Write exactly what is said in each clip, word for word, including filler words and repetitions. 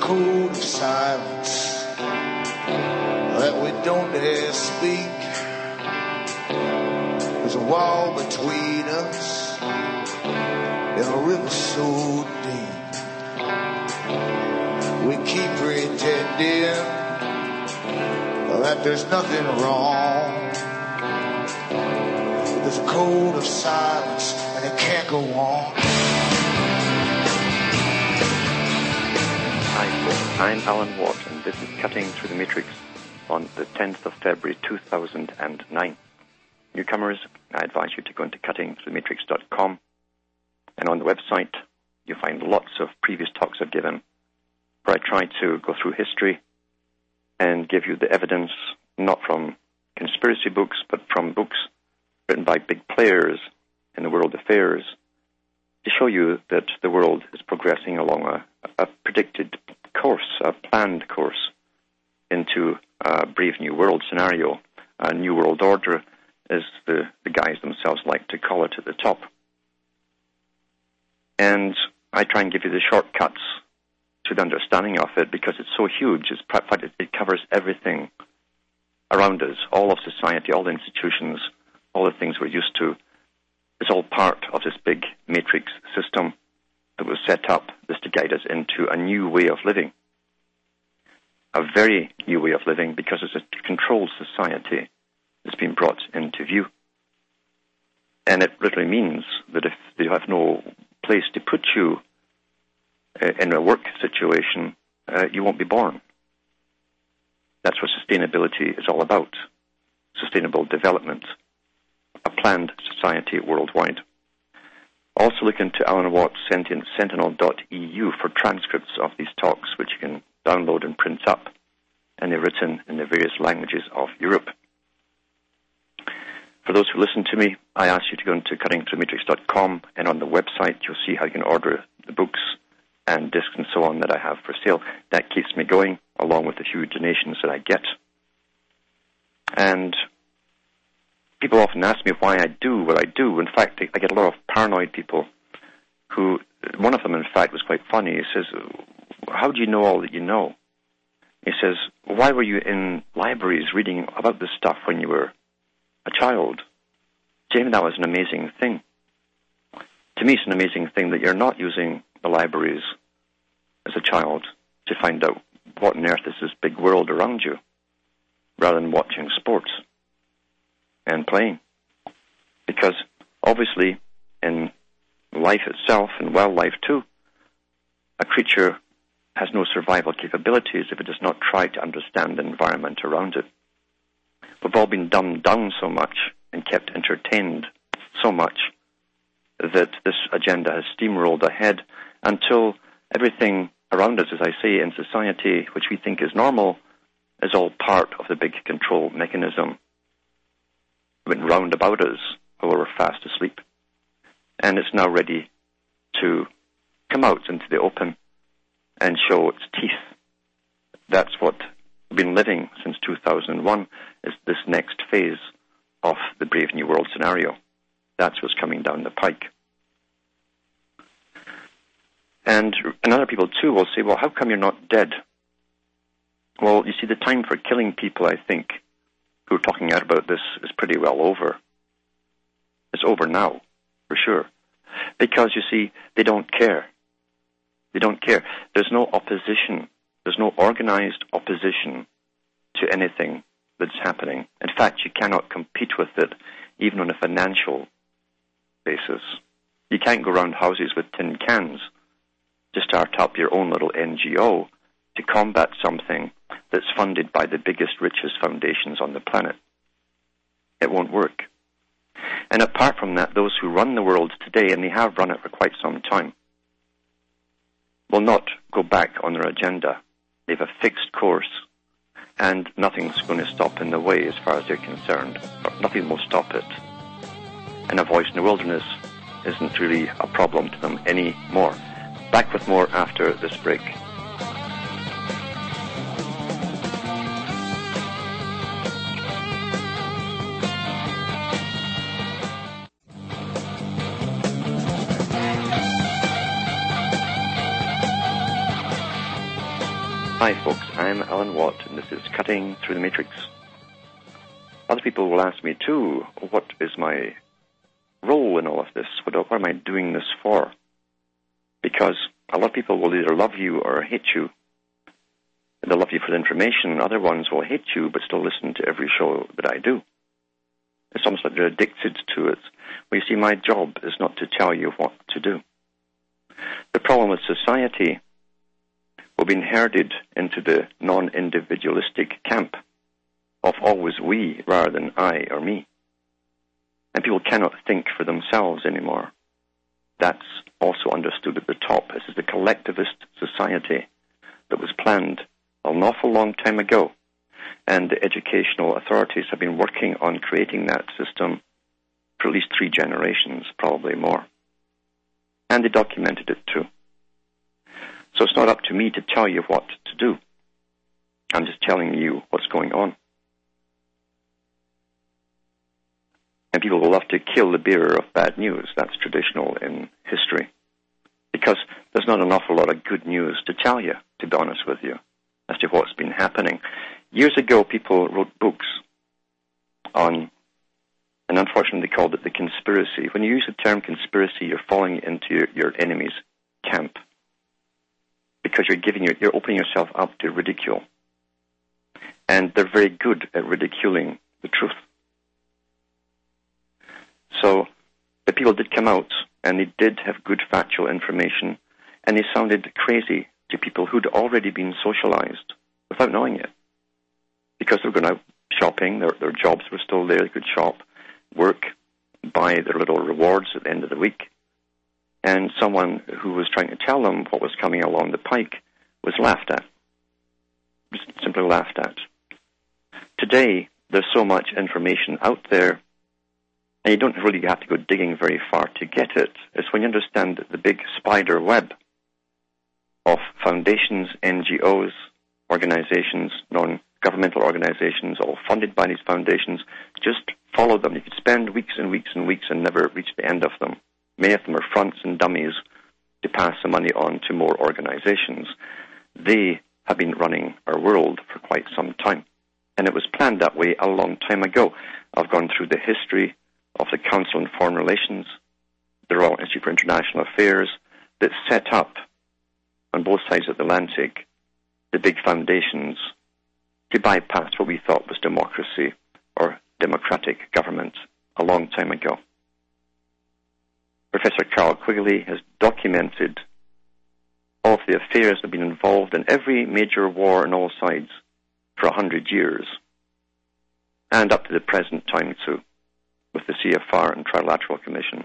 code of silence that we don't dare speak. There's a wall between us and a river so deep. We keep pretending that there's nothing wrong. There's a code of silence and it can't go on. Hi folks, I'm Alan Watt and this is Cutting Through the Matrix on the tenth of February two thousand nine. Newcomers, I advise you to go into cutting through the matrix dot com, and on the website you'll find lots of previous talks I've given where I try to go through history and give you the evidence not from conspiracy books but from books written by big players in the world affairs to show you that the world is progressing along a, a predicted course, a planned course into a brave new world scenario, a new world order, as the, the guys themselves like to call it at the top. And I try and give you the shortcuts to the understanding of it because it's so huge. It's, it covers everything around us, all of society, all the institutions, all the things we're used to. It's all part of this big matrix system that was set up just to guide us into a new way of living. A very new way of living because it's a controlled society that's been brought into view. And it literally means that if they have no place to put you uh, in a work situation, uh, you won't be born. That's what sustainability is all about. Sustainable development. A planned society worldwide. Also look into Alan Watt's Sentinel dot E U for transcripts of these talks, which you can download and print up, and they're written in the various languages of Europe. For those who listen to me, I ask you to go into cutting through the matrix dot com, and on the website you'll see how you can order the books and discs and so on that I have for sale. That keeps me going, along with the few donations that I get. And people often ask me why I do what I do. In fact, I get a lot of paranoid people who, one of them, in fact, was quite funny. He says, how do you know all that you know? He says, why were you in libraries reading about this stuff when you were a child? Jamie, that was an amazing thing. To me, it's an amazing thing that you're not using the libraries as a child to find out what on earth is this big world around you, rather than watching sports and playing. Because obviously in life itself, and wildlife too, a creature has no survival capabilities if it does not try to understand the environment around it. We've all been dumbed down so much and kept entertained so much that this agenda has steamrolled ahead until everything around us, as I say, in society, which we think is normal, is all part of the big control mechanism. Went round about us while we were fast asleep. And it's now ready to come out into the open and show its teeth. That's what we've been living since two thousand one, is this next phase of the Brave New World scenario. That's what's coming down the pike. And, and other people too will say, well, how come you're not dead? Well, you see, the time for killing people, I think, who are talking out about this is pretty well over. It's over now, for sure. Because, you see, they don't care. They don't care. There's no opposition. There's no organized opposition to anything that's happening. In fact, you cannot compete with it, even on a financial basis. You can't go around houses with tin cans to start up your own little N G O to combat something that's funded by the biggest, richest foundations on the planet. It won't work. And apart from that, those who run the world today, and they have run it for quite some time, will not go back on their agenda. They have a fixed course, and nothing's going to stop in the way as far as they're concerned. Nothing will stop it. And a voice in the wilderness isn't really a problem to them anymore. Back with more after this break. Hi folks, I'm Alan Watt and this is Cutting Through the Matrix. Other people will ask me too, what is my role in all of this? What, what am I doing this for? Because a lot of people will either love you or hate you. They'll love you for the information, other ones will hate you but still listen to every show that I do. It's almost like they're addicted to it. Well, you see, my job is not to tell you what to do. The problem with society will be inherited into the non-individualistic camp of always we rather than I or me. And people cannot think for themselves anymore. That's also understood at the top. This is the collectivist society that was planned an awful long time ago. And the educational authorities have been working on creating that system for at least three generations, probably more. And they documented it too. So it's not up to me to tell you what to do. I'm just telling you what's going on. And people will love to kill the bearer of bad news. That's traditional in history. Because there's not an awful lot of good news to tell you, to be honest with you, as to what's been happening. Years ago, people wrote books on, and unfortunately they called it the conspiracy. When you use the term conspiracy, you're falling into your, your enemy's camp. Because you're giving your, you're opening yourself up to ridicule. And they're very good at ridiculing the truth. So the people did come out, and they did have good factual information, and they sounded crazy to people who'd already been socialized without knowing it. Because they were going out shopping, their, their jobs were still there, they could shop, work, buy their little rewards at the end of the week. And someone who was trying to tell them what was coming along the pike was laughed at. Just simply laughed at. Today, there's so much information out there, and you don't really have to go digging very far to get it. It's when you understand the big spider web of foundations, N G Os, organizations, non-governmental organizations, all funded by these foundations. Just follow them. You could spend weeks and weeks and weeks and never reach the end of them. Many of them are fronts and dummies to pass the money on to more organizations. They have been running our world for quite some time. And it was planned that way a long time ago. I've gone through the history of the Council on Foreign Relations, the Royal Institute for International Affairs, that set up, on both sides of the Atlantic, the big foundations to bypass what we thought was democracy or democratic government a long time ago. Professor Carl Quigley has documented all of the affairs that have been involved in every major war on all sides for a hundred years, and up to the present time too, with the C F R and Trilateral Commission.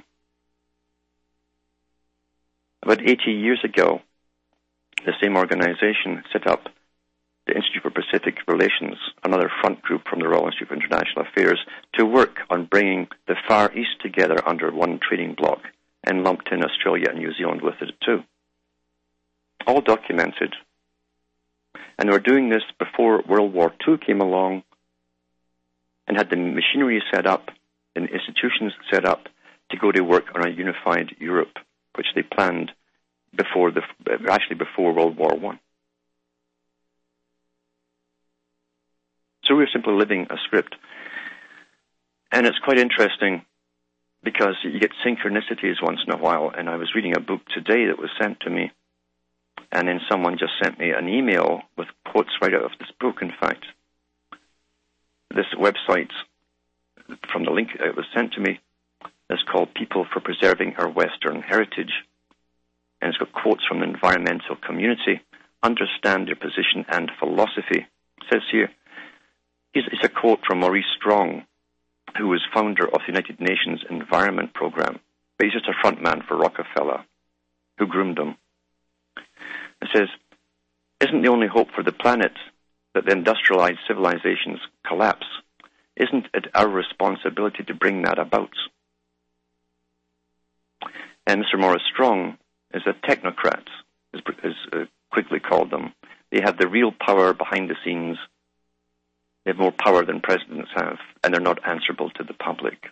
About eighty years ago, the same organization set up the Institute for Pacific Relations, another front group from the Royal Institute for International Affairs, to work on bringing the Far East together under one trading bloc, and lumped in Australia and New Zealand with it too. All documented. And they were doing this before World War Two came along and had the machinery set up and institutions set up to go to work on a unified Europe, which they planned before the actually before World War One. So we're simply living a script. And it's quite interesting because you get synchronicities once in a while. And I was reading a book today that was sent to me, and then someone just sent me an email with quotes right out of this book, in fact. This website, from the link it was sent to me, is called People for Preserving Our Western Heritage. And it's got quotes from the environmental community, understand their position and philosophy. It says here, it's a quote from Maurice Strong, who was founder of the United Nations Environment Program, but he's just a front man for Rockefeller, who groomed him. It says, isn't the only hope for the planet that the industrialized civilizations collapse? Isn't it our responsibility to bring that about? And Mister Maurice Strong is a technocrat, as, as uh, Quigley called them. They have the real power behind the scenes. They have more power than presidents have, and they're not answerable to the public.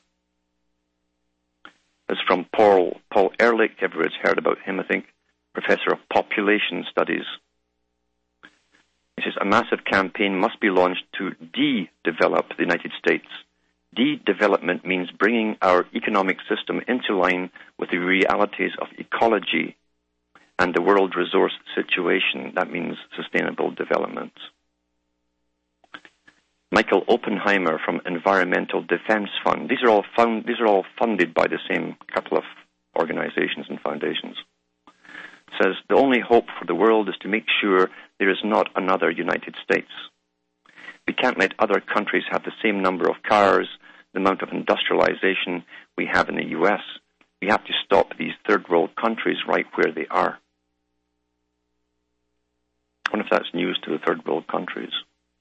It's from Paul, Paul Ehrlich. Everyone's heard about him, I think, professor of population studies. He says, a massive campaign must be launched to de-develop the United States. De-development means bringing our economic system into line with the realities of ecology and the world resource situation. That means sustainable development. Michael Oppenheimer from Environmental Defense Fund. These are all found, these are all funded by the same couple of organizations and foundations. Says the only hope for the world is to make sure there is not another United States. We can't let other countries have the same number of cars, the amount of industrialization we have in the U S. We have to stop these third world countries right where they are. I wonder if that's news to the third world countries.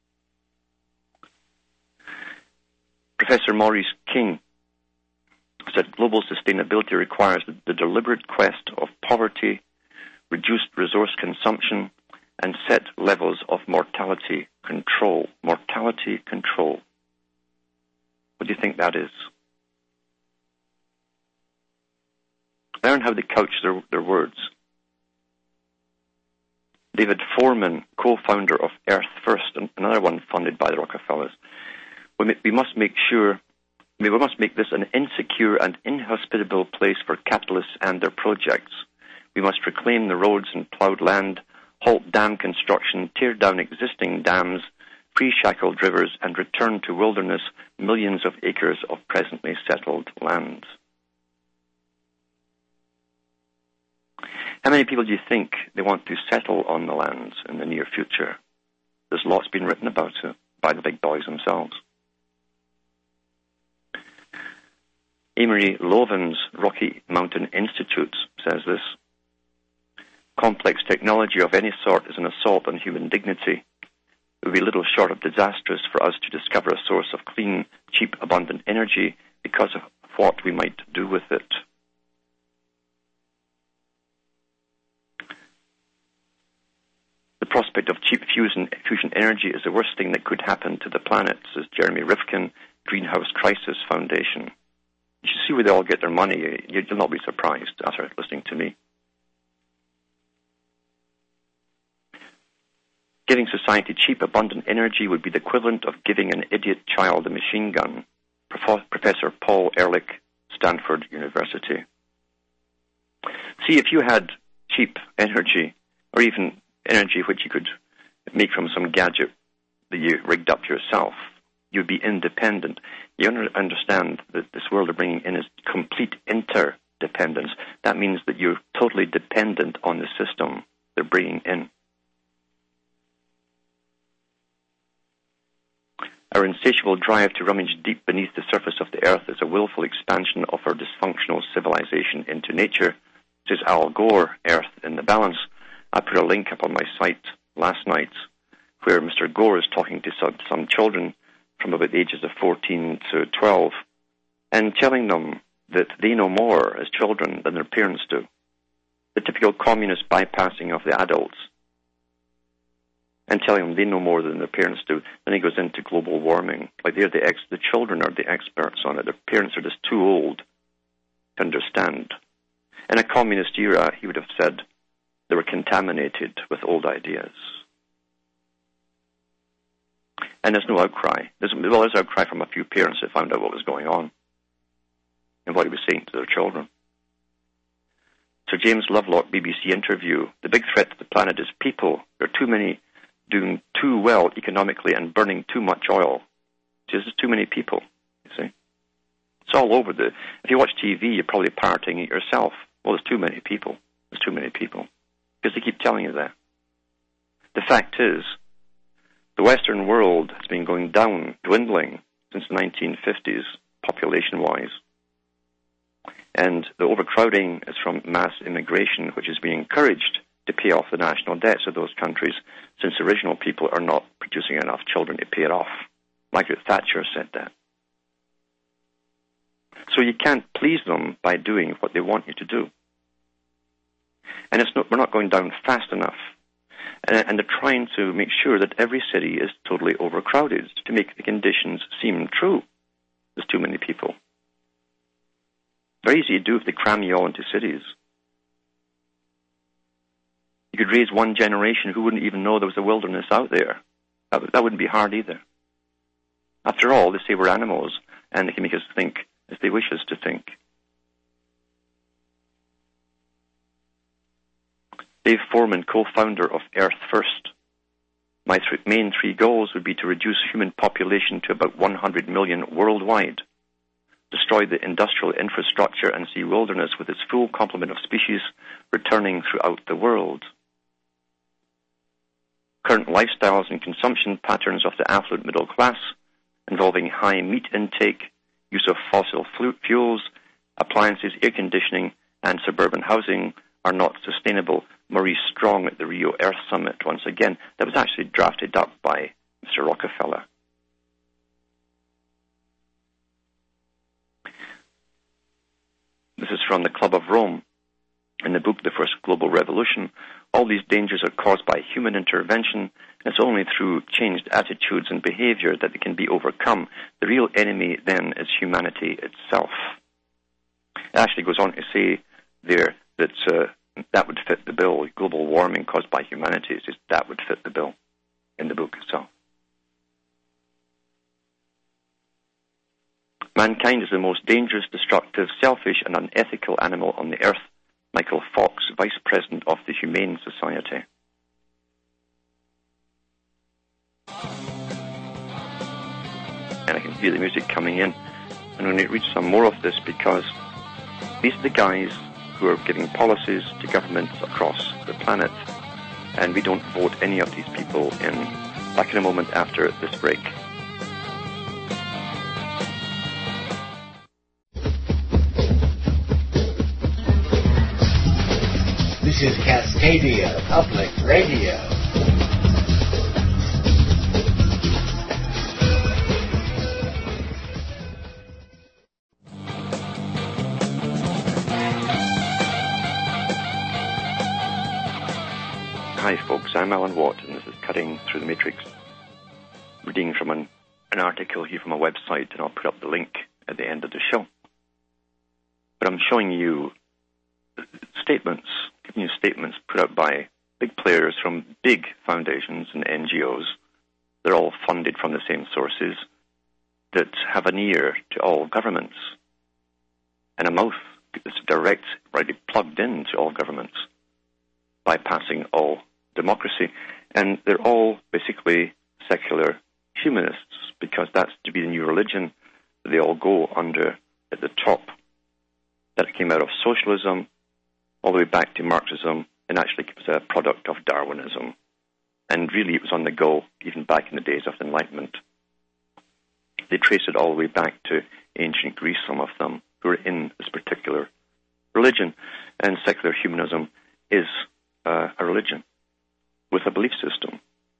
Professor Maurice King said global sustainability requires the deliberate quest of poverty, reduced resource consumption, and set levels of mortality control. Mortality control. What do you think that is? Learn how they couch their, their words. David Foreman, co-founder of Earth First, another one funded by the Rockefellers. We must make sure, we must make this an insecure and inhospitable place for capitalists and their projects. We must reclaim the roads and plowed land, halt dam construction, tear down existing dams, free shackled rivers, and return to wilderness millions of acres of presently settled land. How many people do you think they want to settle on the lands in the near future? There's lots been written about it by the big boys themselves. Amory Lovin's Rocky Mountain Institute says this: complex technology of any sort is an assault on human dignity. It would be little short of disastrous for us to discover a source of clean, cheap, abundant energy because of what we might do with it. The prospect of cheap fusion, fusion energy is the worst thing that could happen to the planet, says Jeremy Rifkin, Greenhouse Crisis Foundation. You should see where they all get their money. You'll not be surprised after listening to me. Giving society cheap, abundant energy would be the equivalent of giving an idiot child a machine gun. Professor Paul Ehrlich, Stanford University. See, if you had cheap energy, or even energy which you could make from some gadget that you rigged up yourself, you'd be independent. You understand that this world they're bringing in is complete interdependence. That means that you're totally dependent on the system they're bringing in. Our insatiable drive to rummage deep beneath the surface of the earth is a willful expansion of our dysfunctional civilization into nature, says Al Gore, Earth in the Balance. I put a link up on my site last night where Mister Gore is talking to some, some children from about the ages of fourteen to twelve and telling them that they know more as children than their parents do. The typical communist bypassing of the adults and telling them they know more than their parents do. Then he goes into global warming. Like they're the ex, the children are the experts on it. Their parents are just too old to understand. In a communist era, he would have said they were contaminated with old ideas. And there's no outcry. There's, well, there's outcry from a few parents that found out what was going on and what he was saying to their children. Sir James Lovelock, B B C interview, the big threat to the planet is people. There are too many doing too well economically and burning too much oil. There's just too many people, you see. It's all over. the. If you watch T V, you're probably parroting it yourself. Well, there's too many people. There's too many people. Because they keep telling you that. The fact is, the Western world has been going down, dwindling since the nineteen fifties, population-wise. And the overcrowding is from mass immigration, which is being encouraged to pay off the national debts of those countries, since the original people are not producing enough children to pay it off. Margaret Thatcher said that. So you can't please them by doing what they want you to do. And it's not, we're not going down fast enough. And, and they're trying to make sure that every city is totally overcrowded to make the conditions seem true. There's too many people. Very easy to do if they cram you all into cities. You could raise one generation who wouldn't even know there was a wilderness out there. That, that wouldn't be hard either. After all, they say we're animals, and they can make us think as they wish us to think. Dave Foreman, co-founder of Earth First. My th- main three goals would be to reduce human population to about one hundred million worldwide, destroy the industrial infrastructure and see wilderness with its full complement of species returning throughout the world. Current lifestyles and consumption patterns of the affluent middle class, involving high meat intake, use of fossil fuels, appliances, air conditioning, and suburban housing, are not sustainable. Maurice Strong at the Rio Earth Summit, once again, that was actually drafted up by Mister Rockefeller. This is from the Club of Rome. In the book, The First Global Revolution, all these dangers are caused by human intervention. It's only through changed attitudes and behavior that they can be overcome. The real enemy, then, is humanity itself. It actually goes on to say there that uh, that would fit the bill. Global warming caused by humanity, it's just that would fit the bill in the book itself. Mankind is the most dangerous, destructive, selfish, and unethical animal on the earth. Michael Fox, Vice President of the Humane Society. And I can hear the music coming in. I'm going to read some more of this because these are the guys who are giving policies to governments across the planet, and we don't vote any of these people in. Back in a moment after this break. This is Cascadia Public Radio. Hi folks, I'm Alan Watt, and this is Cutting Through the Matrix. Reading from an, an article here from a website, and I'll put up the link at the end of the show. But I'm showing you statements, giving you statements put out by big players from big foundations and N G Os. They're all funded from the same sources that have an ear to all governments and a mouth that's direct, already plugged into all governments, bypassing all democracy. And they're all basically secular humanists, because that's to be the new religion that they all go under at the top. That came out of socialism all the way back to Marxism, and actually it was a product of Darwinism. And really it was on the go even back in the days of the Enlightenment. They trace it all the way back to ancient Greece, some of them, who are in this particular religion. And secular humanism is uh, a religion with a belief system.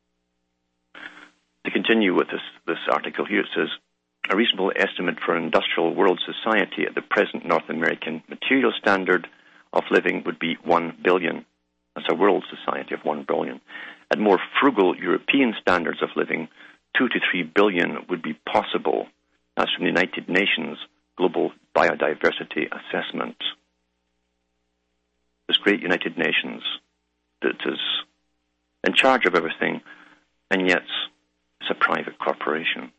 To continue with this, this article here, it says, a reasonable estimate for an industrial world society at the present North American material standard of living would be one billion. That's a world society of one billion. At more frugal European standards of living, two to three billion would be possible. That's from the United Nations Global Biodiversity Assessment. This great United Nations that is in charge of everything, and yet it's a private corporation.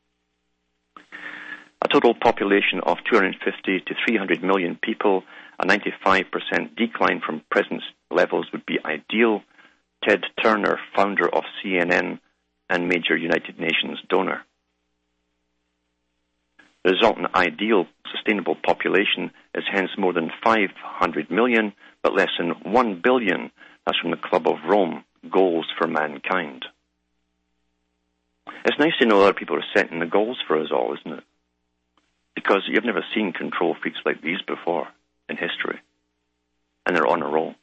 A total population of two hundred fifty to three hundred million people, a ninety-five percent decline from present levels would be ideal. Ted Turner, founder of C N N and major United Nations donor. The resultant ideal sustainable population is hence more than five hundred million, but less than one billion. That's from the Club of Rome, Goals for Mankind. It's nice to know other people are setting the goals for us all, isn't it? Because you've never seen control freaks like these before in history. And they're on a roll.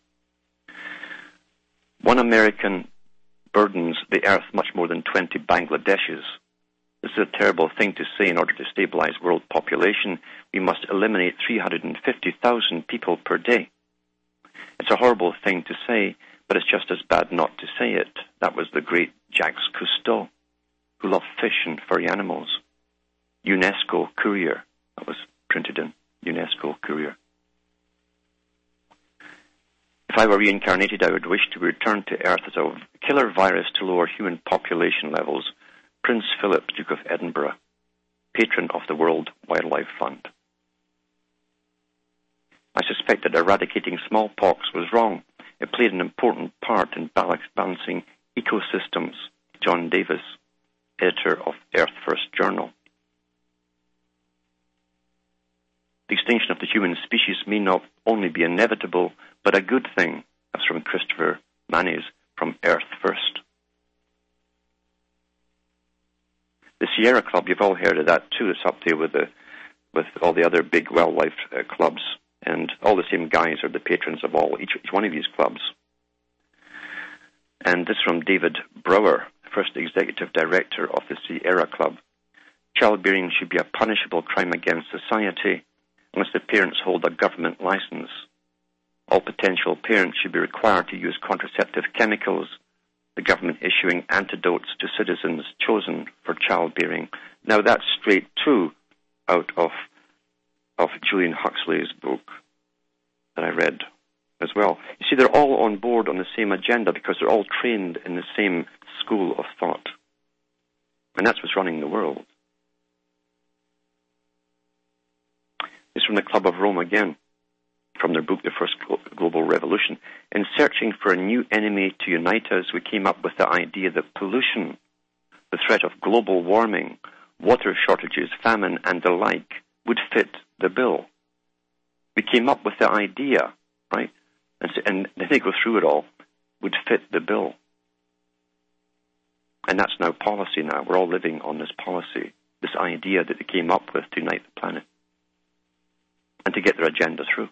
One American burdens the earth much more than twenty Bangladeshis. This is a terrible thing to say. In order to stabilize world population, we must eliminate three hundred fifty thousand people per day. It's a horrible thing to say, but it's just as bad not to say it. That was the great Jacques Cousteau, who loved fish and furry animals. UNESCO Courier, that was printed in UNESCO Courier. If I were reincarnated, I would wish to return to Earth as a killer virus to lower human population levels. Prince Philip, Duke of Edinburgh, patron of the World Wildlife Fund. I suspect that eradicating smallpox was wrong. It played an important part in balancing ecosystems. John Davis, editor of Earth First Journal. The extinction of the human species may not only be inevitable, but a good thing. That's from Christopher Manes from Earth First. The Sierra Club, you've all heard of that too. It's up there with the with all the other big wildlife uh, clubs, and all the same guys are the patrons of all each, each one of these clubs. And this from David Brower, first executive director of the Sierra Club. Childbearing should be a punishable crime against society unless the parents hold a government license. All potential parents should be required to use contraceptive chemicals, the government issuing antidotes to citizens chosen for childbearing. Now that's straight too out of of Julian Huxley's book that I read as well. You see, they're all on board on the same agenda because they're all trained in the same school of thought. And that's what's running the world. This is from the Club of Rome again, from their book, The First Global Revolution. In searching for a new enemy to unite us, we came up with the idea that pollution, the threat of global warming, water shortages, famine, and the like would fit the bill. We came up with the idea, right? And, and then they go through it all, would fit the bill. And that's now policy now. We're all living on this policy, this idea that they came up with to unite the planet and to get their agenda through.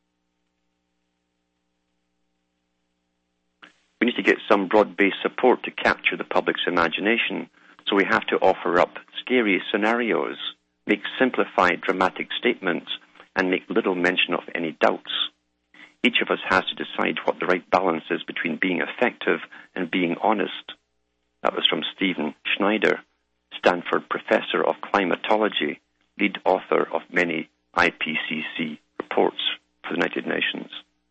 We need to get some broad-based support to capture the public's imagination, so we have to offer up scary scenarios, make simplified dramatic statements, and make little mention of any doubts. Each of us has to decide what the right balance is between being effective and being honest. That was from Stephen Schneider, Stanford professor of climatology, lead author of many I P C C reports for the United Nations.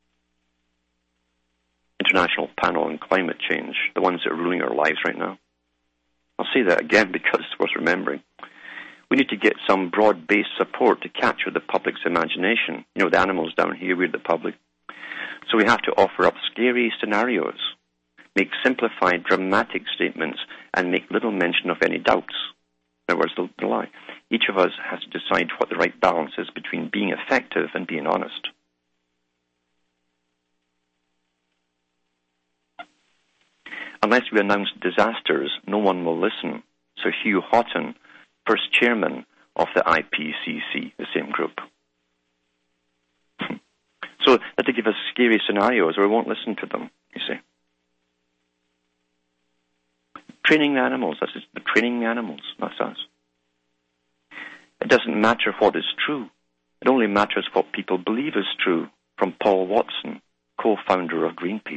International Panel on Climate Change, the ones that are ruling our lives right now. I'll say that again because it's worth remembering. We need to get some broad-based support to capture the public's imagination. You know, the animals down here, we're the public. So we have to offer up scary scenarios, make simplified, dramatic statements, and make little mention of any doubts. In other words, the, the lie. Each of us has to decide what the right balance is between being effective and being honest. Unless we announce disasters, no one will listen. So Hugh Houghton, first chairman of the I P C C, the same group. So that they give us scary scenarios or we won't listen to them, you see. Training the animals, that's just, training the animals, that's us. It doesn't matter what is true. It only matters what people believe is true, from Paul Watson, co-founder of Greenpeace.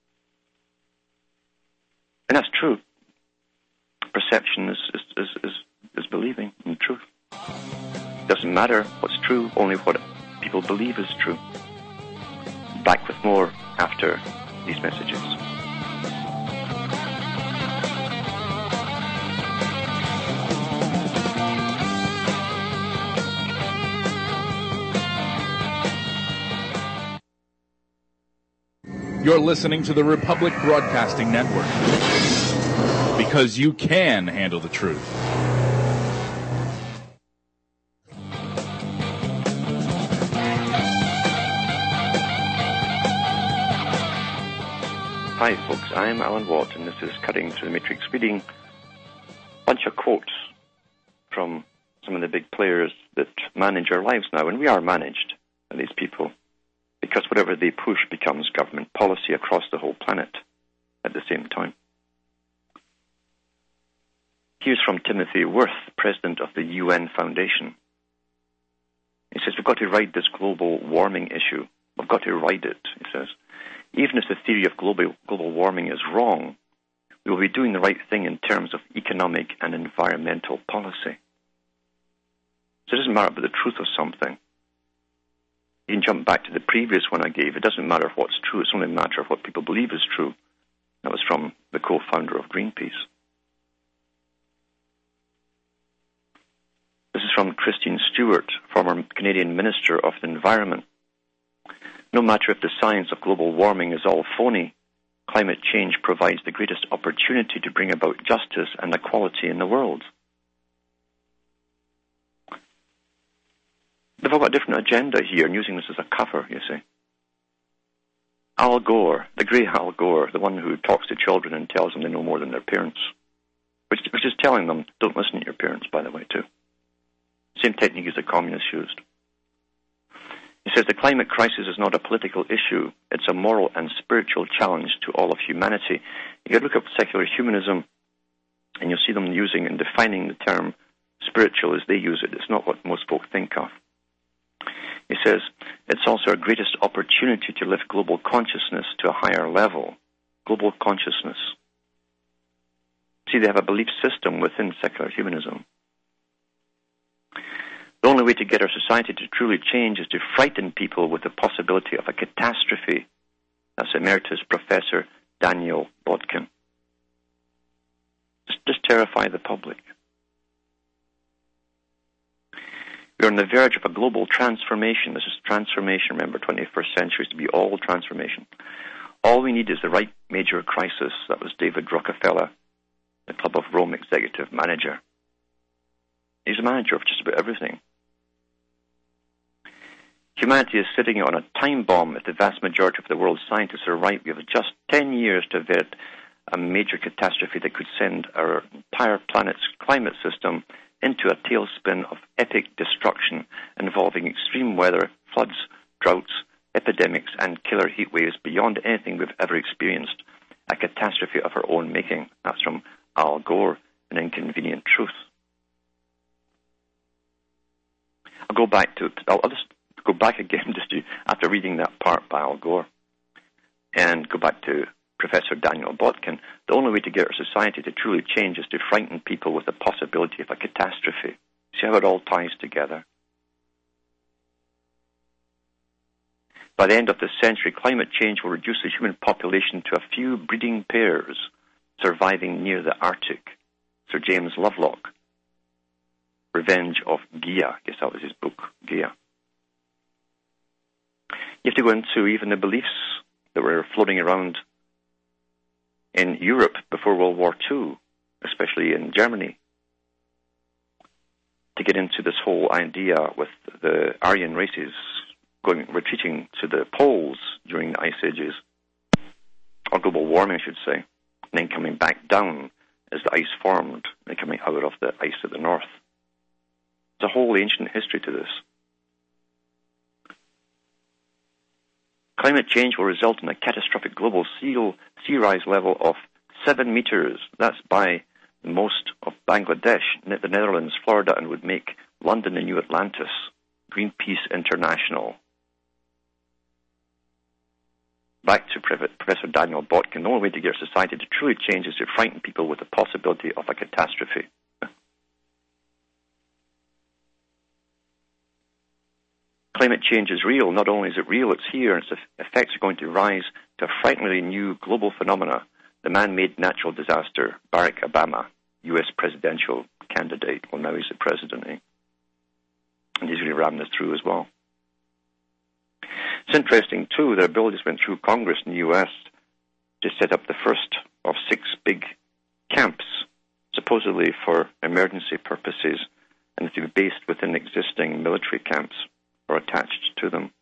And that's true. Perception is, is, is, is, is believing in truth. It doesn't matter what's true, only what people believe is true. Back with more after these messages. You're listening to the Republic Broadcasting Network, because you can handle the truth. Hi folks, I'm Alan Watt and this is Cutting Through the Matrix, reading a bunch of quotes from some of the big players that manage our lives now, and we are managed by these people, because whatever they push becomes government policy across the whole planet at the same time. Here's from Timothy Worth, president of the U N Foundation. He says, we've got to ride this global warming issue. We've got to ride it, he says. Even if the theory of global, global warming is wrong, we will be doing the right thing in terms of economic and environmental policy. So it doesn't matter about the truth of something. You can jump back to the previous one I gave. It doesn't matter what's true. It's only a matter of what people believe is true. That was from the co-founder of Greenpeace. This is from Christine Stewart, former Canadian Minister of the Environment. No matter if the science of global warming is all phony, climate change provides the greatest opportunity to bring about justice and equality in the world. They've all got a different agenda here, and using this as a cover, you see. Al Gore, the great Al Gore, the one who talks to children and tells them they know more than their parents, which, which is telling them, don't listen to your parents, by the way, too. Same technique as the communists used. He says the climate crisis is not a political issue. It's a moral and spiritual challenge to all of humanity. You can look up secular humanism, and you'll see them using and defining the term spiritual as they use it. It's not what most folk think of. He says it's also our greatest opportunity to lift global consciousness to a higher level. Global consciousness. See, they have a belief system within secular humanism. The only way to get our society to truly change is to frighten people with the possibility of a catastrophe. That's Emeritus Professor Daniel Botkin. Just, just terrify the public. We're on the verge of a global transformation. This is transformation, remember, twenty-first century is to be all transformation. All we need is the right major crisis. That was David Rockefeller, the Club of Rome executive manager. He's a manager of just about everything. Humanity is sitting on a time bomb if the vast majority of the world's scientists are right. We have just ten years to avert a major catastrophe that could send our entire planet's climate system into a tailspin of epic destruction involving extreme weather, floods, droughts, epidemics, and killer heat waves beyond anything we've ever experienced. A catastrophe of our own making. That's from Al Gore, An Inconvenient Truth. I'll go back to, I'll just go back again just to, after reading that part by Al Gore, and go back to Professor Daniel Botkin. The only way to get our society to truly change is to frighten people with the possibility of a catastrophe. See how it all ties together? By the end of this century, climate change will reduce the human population to a few breeding pairs surviving near the Arctic. Sir James Lovelock, Revenge of Gaia. I guess that was his book, Gaia. You have to go into even the beliefs that were floating around in Europe before World War Two, especially in Germany, to get into this whole idea with the Aryan races going retreating to the poles during the ice ages, or global warming, I should say, and then coming back down as the ice formed and coming out of the ice at the north. There's a whole ancient history to this. Climate change will result in a catastrophic global sea, sea rise level of seven meters. That's by most of Bangladesh, the Netherlands, Florida, and would make London the new Atlantis. Greenpeace International. Back to Professor Daniel Botkin. The only way to get our society to truly change is to frighten people with the possibility of a catastrophe. Climate change is real. Not only is it real, it's here, and its effects are going to rise to a frighteningly new global phenomena, the man-made natural disaster. Barack Obama, U S presidential candidate, well, now he's the president, eh? And he's going to ram this through as well. It's interesting, too, that a bill just went through Congress in the U S to set up the first of six big camps, supposedly for emergency purposes, and to be based within existing military camps or attached to them.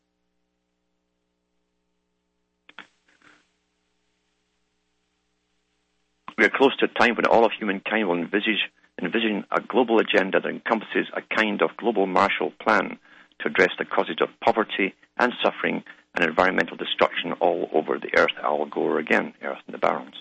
We are close to a time when all of humankind will envisage, envision a global agenda that encompasses a kind of global Marshall Plan to address the causes of poverty and suffering and environmental destruction all over the earth. Al Gore again, Earth and the Barons.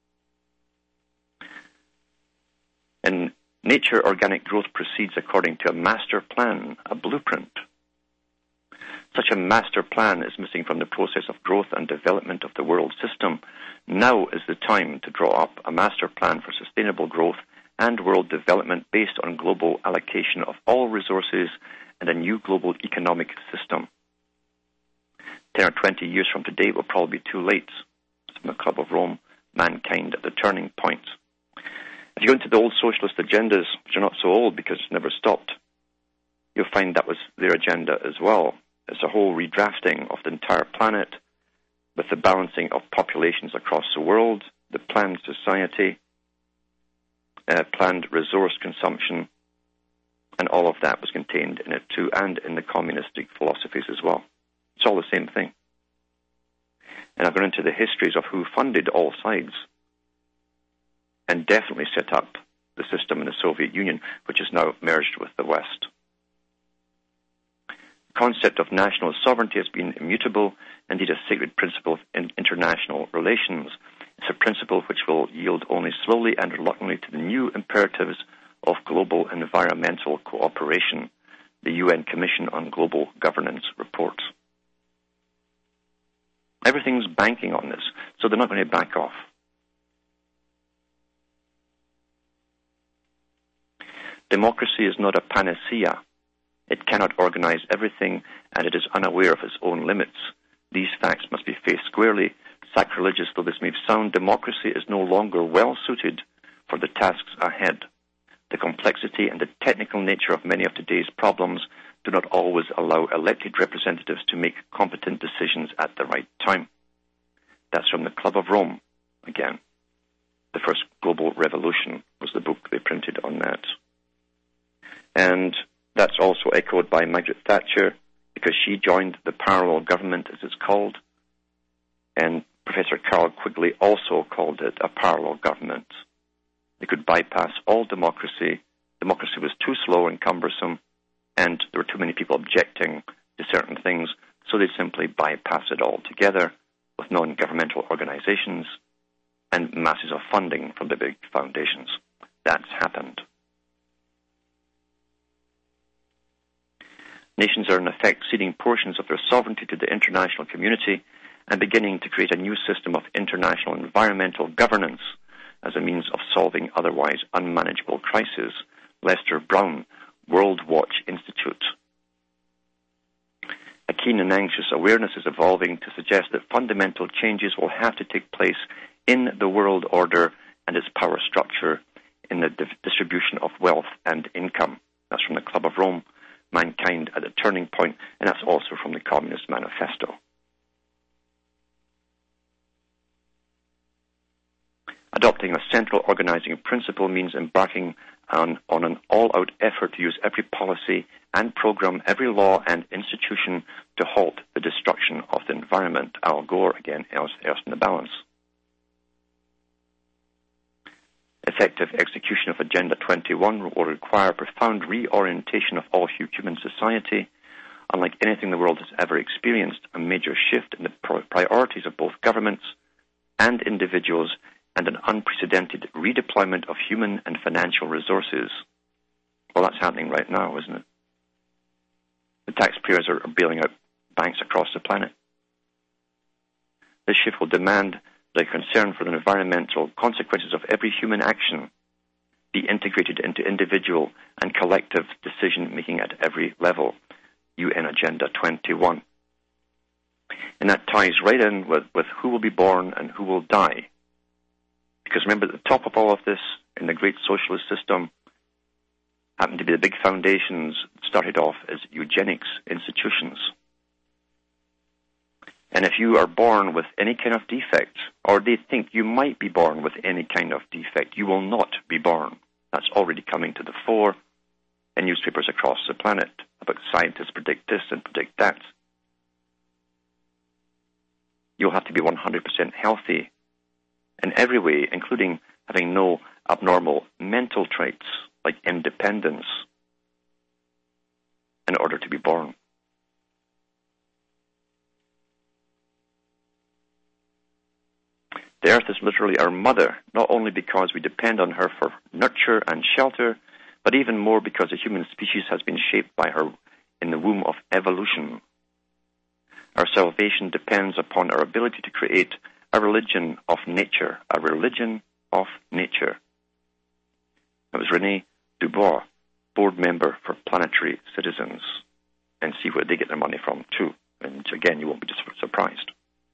In nature, organic growth proceeds according to a master plan, a blueprint. Such a master plan is missing from the process of growth and development of the world system. Now is the time to draw up a master plan for sustainable growth and world development based on global allocation of all resources and a new global economic system. ten or twenty years from today, it will probably be too late. From the Club of Rome, Mankind at the Turning Point. If you go into the old socialist agendas, which are not so old because it's never stopped, you'll find that was their agenda as well. It's a whole redrafting of the entire planet with the balancing of populations across the world, the planned society, uh, planned resource consumption, and all of that was contained in it too, and in the communistic philosophies as well. It's all the same thing. And I've gone into the histories of who funded all sides and definitely set up the system in the Soviet Union, which is now merged with the West. The concept of national sovereignty has been immutable, indeed a sacred principle in international relations. It's a principle which will yield only slowly and reluctantly to the new imperatives of global environmental cooperation, the U N Commission on Global Governance report. Everything's banking on this, so they're not going to back off. Democracy is not a panacea. It cannot organize everything, and it is unaware of its own limits. These facts must be faced squarely. Sacrilegious though this may sound, democracy is no longer well suited for the tasks ahead. The complexity and the technical nature of many of today's problems do not always allow elected representatives to make competent decisions at the right time. That's from the Club of Rome, again. The First Global Revolution was the book they printed on that. And that's also echoed by Margaret Thatcher, because she joined the parallel government, as it's called. And Professor Carl Quigley also called it a parallel government. They could bypass all democracy. Democracy was too slow and cumbersome, and there were too many people objecting to certain things, so they simply bypass it altogether with non-governmental organizations and masses of funding from the big foundations. That's happened. Nations are in effect ceding portions of their sovereignty to the international community and beginning to create a new system of international environmental governance as a means of solving otherwise unmanageable crises. Lester Brown, World Watch Institute. A keen and anxious awareness is evolving to suggest that fundamental changes will have to take place in the world order and its power structure, in the di- distribution of wealth and income. That's from the Club of Rome, Mankind at a Turning Point, and that's also from the Communist Manifesto. Adopting a central organizing principle means embarking on, on an all-out effort to use every policy and program, every law and institution to halt the destruction of the environment. Al Gore, again, else, else in the balance. Effective execution of Agenda twenty-one will require profound reorientation of all human society. Unlike anything the world has ever experienced, a major shift in the priorities of both governments and individuals, and an unprecedented redeployment of human and financial resources. Well, that's happening right now, isn't it? The taxpayers are bailing out banks across the planet. This shift will demand that concern for the environmental consequences of every human action be integrated into individual and collective decision-making at every level. U N Agenda twenty-one. And that ties right in with, with who will be born and who will die. Because remember, at the top of all of this, in the great socialist system, happened to be the big foundations started off as eugenics institutions. And if you are born with any kind of defect, or they think you might be born with any kind of defect, you will not be born. That's already coming to the fore in newspapers across the planet about scientists predict this and predict that. You'll have to be one hundred percent healthy in every way, including having no abnormal mental traits like independence in order to be born. The earth is literally our mother, not only because we depend on her for nurture and shelter, but even more because the human species has been shaped by her in the womb of evolution. Our salvation depends upon our ability to create a religion of nature, a religion of nature. That was Rene Dubois, board member for Planetary Citizens, and see where they get their money from too. And again, you won't be just surprised.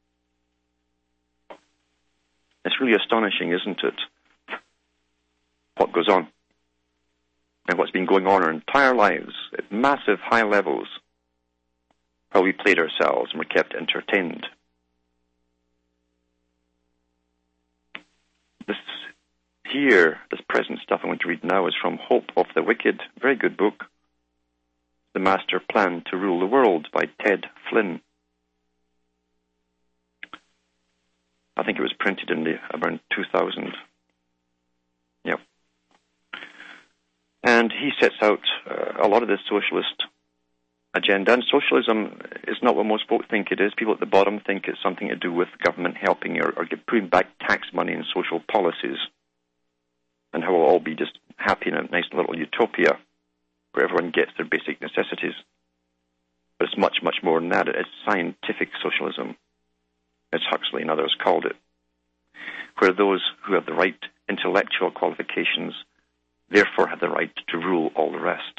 It's really astonishing, isn't it, what goes on and what's been going on our entire lives at massive high levels while we played ourselves and were kept entertained. This here, this present stuff I'm going to read now is from Hope of the Wicked, very good book, The Master Plan to Rule the World by Ted Flynn. I think it was printed in the around two thousand. Yep. And he sets out uh, a lot of the socialist agenda. And socialism is not what most folk think it is. People at the bottom think it's something to do with government helping or, or putting back tax money in social policies, and how we'll all be just happy in a nice little utopia where everyone gets their basic necessities. But it's much, much more than that. It's scientific socialism, as Huxley and others called it, where those who have the right intellectual qualifications therefore have the right to rule all the rest.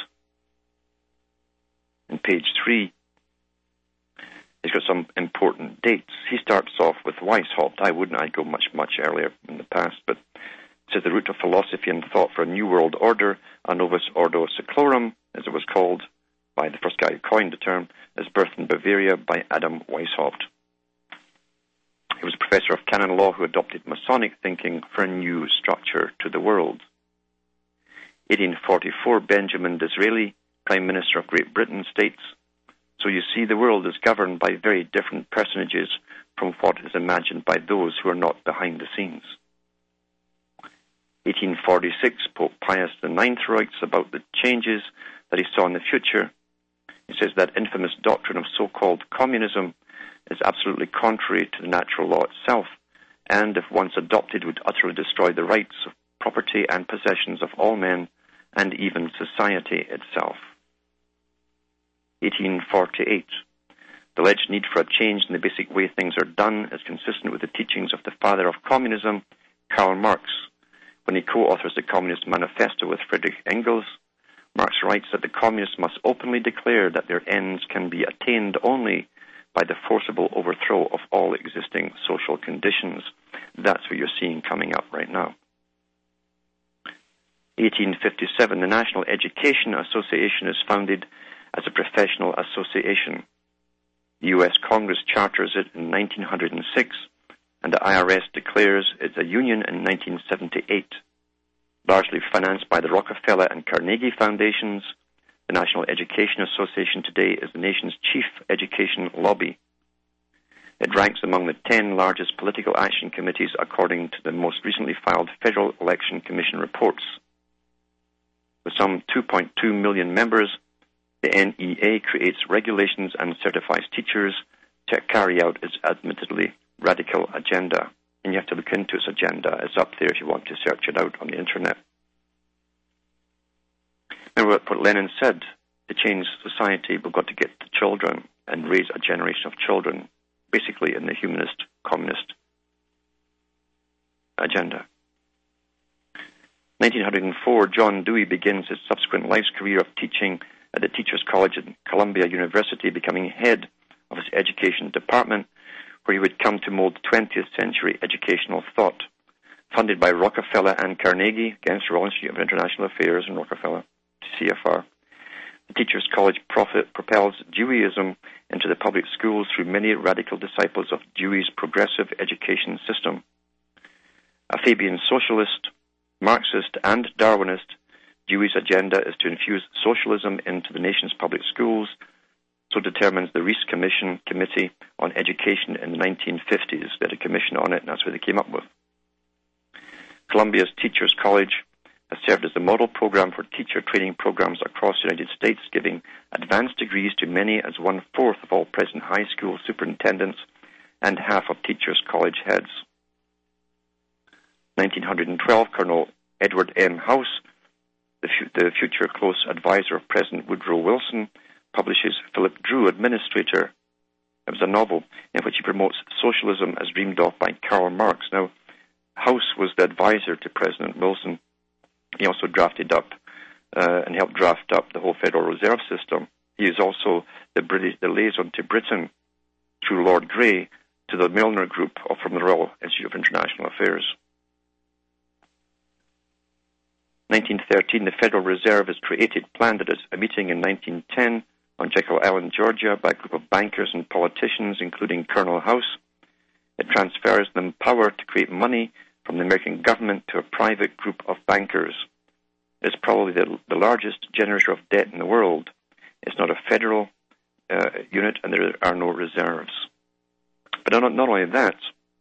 In page three, he's got some important dates. He starts off with Weishaupt. I wouldn't. I'd go much, much earlier in the past, but it says the root of philosophy and thought for a new world order, a novus ordo seclorum, as it was called by the first guy who coined the term, is birthed in Bavaria by Adam Weishaupt. He was a professor of canon law who adopted Masonic thinking for a new structure to the world. eighteen forty-four, Benjamin Disraeli, Prime Minister of Great Britain, states, "So you see, the world is governed by very different personages from what is imagined by those who are not behind the scenes." eighteen forty-six, Pope Pius the Ninth writes about the changes that he saw in the future. He says that infamous doctrine of so-called communism is absolutely contrary to the natural law itself, and if once adopted would utterly destroy the rights of property and possessions of all men, and even society itself. eighteen forty-eight. The alleged need for a change in the basic way things are done is consistent with the teachings of the father of communism, Karl Marx. When he co-authors the Communist Manifesto with Friedrich Engels, Marx writes that the communists must openly declare that their ends can be attained only by the forcible overthrow of all existing social conditions. That's what you're seeing coming up right now. eighteen fifty-seven, the National Education Association is founded as a professional association. The U S Congress charters it in nineteen oh six, and the I R S declares it's a union in nineteen seventy-eight. Largely financed by the Rockefeller and Carnegie Foundations, the National Education Association today is the nation's chief education lobby. It ranks among the ten largest political action committees according to the most recently filed Federal Election Commission reports. With some two point two million members, the N E A creates regulations and certifies teachers to carry out its admittedly radical agenda. And you have to look into its agenda. It's up there if you want to search it out on the internet. Remember what Lenin said, to change society, we've got to get the children and raise a generation of children, basically in the humanist, communist agenda. nineteen oh four, John Dewey begins his subsequent life's career of teaching at the Teachers College at Columbia University, becoming head of his education department, where he would come to mold twentieth century educational thought. Funded by Rockefeller and Carnegie, against Royal Institute of International Affairs and Rockefeller, C F R. The Teachers College profit propels Deweyism into the public schools through many radical disciples of Dewey's progressive education system. A Fabian socialist, Marxist, and Darwinist, Dewey's agenda is to infuse socialism into the nation's public schools. So determines the Reese Commission Committee on Education in the nineteen fifties. They had a commission on it, and that's what they came up with. Columbia's Teachers College has served as the model program for teacher training programs across the United States, giving advanced degrees to many as one-fourth of all present high school superintendents and half of Teachers College heads. nineteen twelve, Colonel Edward M. House, the, f- the future close advisor of President Woodrow Wilson, publishes Philip Drew, Administrator. It was a novel in which he promotes socialism as dreamed of by Karl Marx. Now, House was the advisor to President Wilson. He also drafted up uh, and helped draft up the whole Federal Reserve System. He is also the British the liaison to Britain through Lord Grey to the Milner Group from the Royal Institute of International Affairs. nineteen thirteen, the Federal Reserve is created, planned at a meeting in nineteen ten on Jekyll Island, Georgia, by a group of bankers and politicians, including Colonel House. It transfers them power to create money from the American government to a private group of bankers. It is probably the, the largest generator of debt in the world. It's not a federal uh, unit, and there are no reserves. But not, not only that,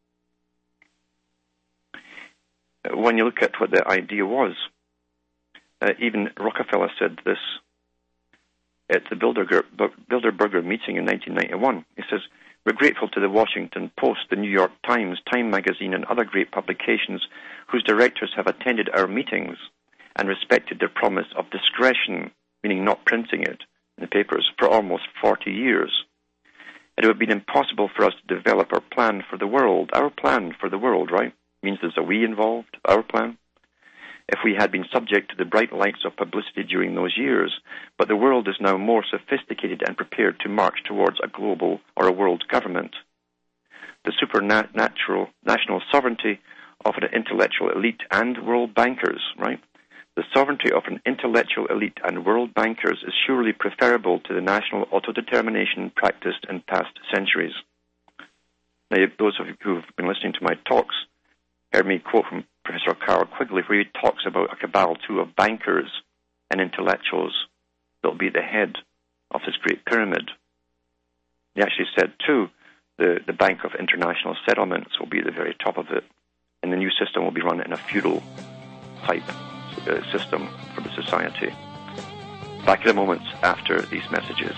when you look at what the idea was, uh, even Rockefeller said this at the Bilderberger, Bilderberger meeting in nineteen ninety-one. He says, "We're grateful to the Washington Post, the New York Times, Time Magazine, and other great publications whose directors have attended our meetings and respected their promise of discretion," meaning not printing it in the papers, "for almost forty years. It would have been impossible for us to develop our plan for the world." Our plan for the world, right? Means there's a we involved, our plan. "If we had been subject to the bright lights of publicity during those years, but the world is now more sophisticated and prepared to march towards a global or a world government. The supernatural national sovereignty of an intellectual elite and world bankers," right? "The sovereignty of an intellectual elite and world bankers is surely preferable to the national autodetermination practiced in past centuries." Now, those of you who have been listening to my talks heard me quote from Professor Carl Quigley, where he talks about a cabal, too, of bankers and intellectuals that will be the head of this great pyramid. He actually said, too, the, the Bank of International Settlements will be at the very top of it, and the new system will be run in a feudal type uh, system for the society. Back in a moment after these messages.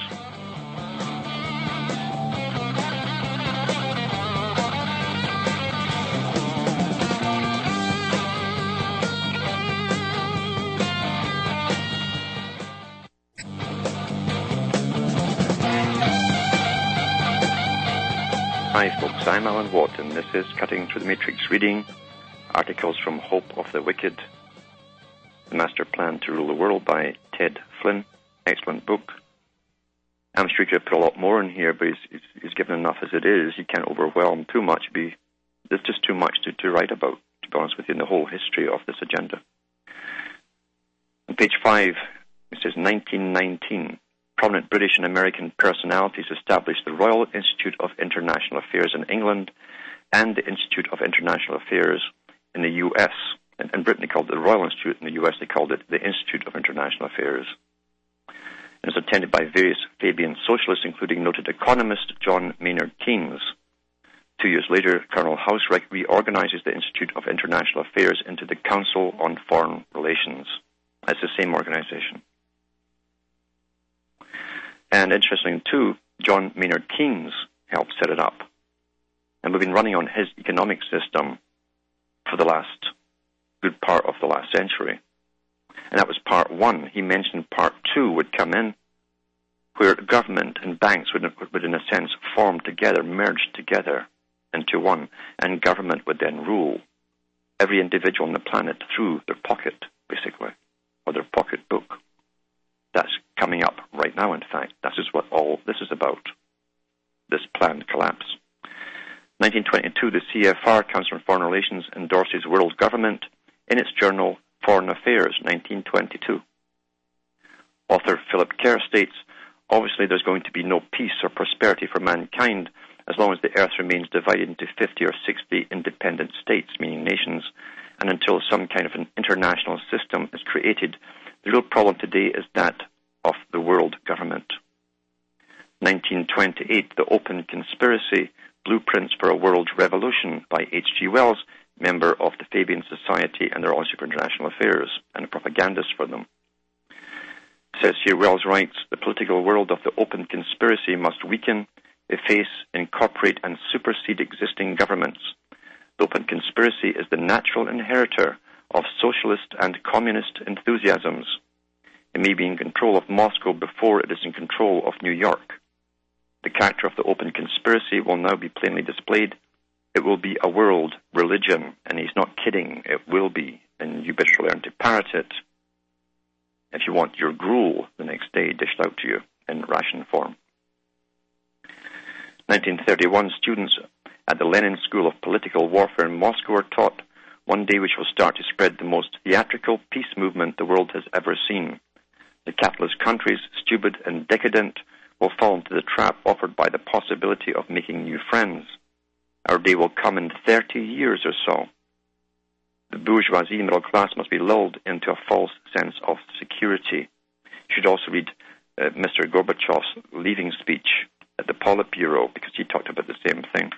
Hi folks, I'm Alan Watt, and this is Cutting Through the Matrix, reading articles from Hope of the Wicked, The Master Plan to Rule the World by Ted Flynn. Excellent book. I'm sure you could put a lot more in here, but he's, he's, he's given enough as it is. You can't overwhelm too much. Be, there's just too much to, to write about, to be honest with you, in the whole history of this agenda. On page five, it says nineteen nineteen. Prominent British and American personalities established the Royal Institute of International Affairs in England and the Institute of International Affairs in the U S. In, in Britain, they called it the Royal Institute. In the U S, they called it the Institute of International Affairs. It was attended by various Fabian socialists, including noted economist John Maynard Keynes. Two years later, Colonel House reorganizes the Institute of International Affairs into the Council on Foreign Relations. It's the same organization. And interesting, too, John Maynard Keynes helped set it up. And we've been running on his economic system for the last good part of the last century. And that was part one. He mentioned part two would come in, where government and banks would, would in a sense, form together, merge together into one, and government would then rule every individual on the planet through their pocket, basically, or their pocketbook. That's coming up right now, in fact. This is what all this is about, this planned collapse. nineteen twenty-two, the C F R, Council on Foreign Relations, endorses world government in its journal Foreign Affairs, nineteen twenty-two. Author Philip Kerr states, obviously there's going to be no peace or prosperity for mankind as long as the earth remains divided into fifty or sixty independent states, meaning nations, and until some kind of an international system is created. The real problem today is that of the world government. nineteen twenty-eight, The Open Conspiracy, Blueprints for a World Revolution by H G Wells, member of the Fabian Society and the Royal Institute for International Affairs, and a propagandist for them. It says here, Wells writes, the political world of the open conspiracy must weaken, efface, incorporate, and supersede existing governments. The open conspiracy is the natural inheritor of socialist and communist enthusiasms. It may be in control of Moscow before it is in control of New York. The character of the open conspiracy will now be plainly displayed. It will be a world religion, and he's not kidding, it will be, and you better learn to parrot it if you want your gruel the next day dished out to you. in ration form. nineteen thirty-one, students at the Lenin School of Political Warfare in Moscow were taught one day we shall start to spread the most theatrical peace movement the world has ever seen. The capitalist countries, stupid and decadent, will fall into the trap offered by the possibility of making new friends. Our day will come in thirty years or so. The bourgeoisie middle class must be lulled into a false sense of security. You should also read uh, Mister Gorbachev's leaving speech at the Politburo, because he talked about the same thing.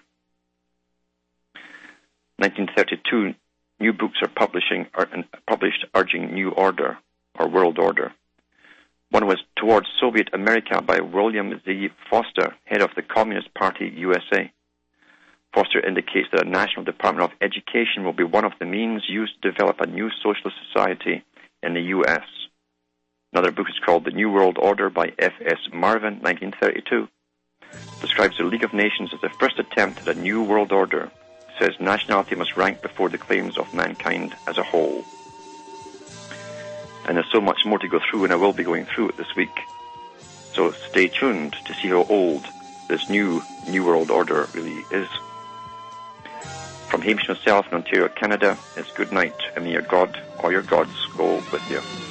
nineteen thirty-two, new books are publishing are, uh, published urging new order, or world order. One was Towards Soviet America by William Z. Foster, head of the Communist Party U S A. Foster indicates that a National Department of Education will be one of the means used to develop a new socialist society in the U S. Another book is called The New World Order by F S Marvin, nineteen thirty-two. Describes the League of Nations as the first attempt at a new world order. It says nationality must rank before the claims of mankind as a whole. And there's so much more to go through, and I will be going through it this week. So stay tuned to see how old this new New World Order really is. From Hamish myself in Ontario, Canada, it's good night, and may your God or your gods go with you.